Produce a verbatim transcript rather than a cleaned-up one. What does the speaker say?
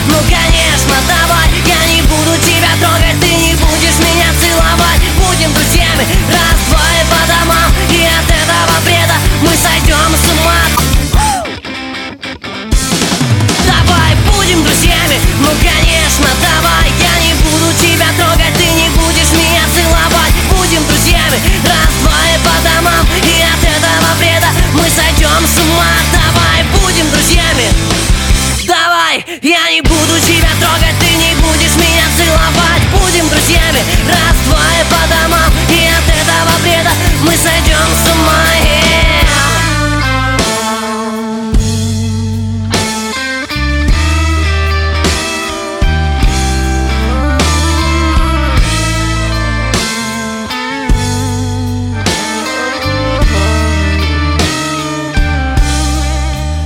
Ну конечно, давай. Я не буду тебя трогать, ты не будешь меня целовать. Будем друзьями, раз-два и по домам. И от этого бреда мы сойдем с ума. Давай, будем друзьями, ну конечно, давай. Я не буду тебя трогать.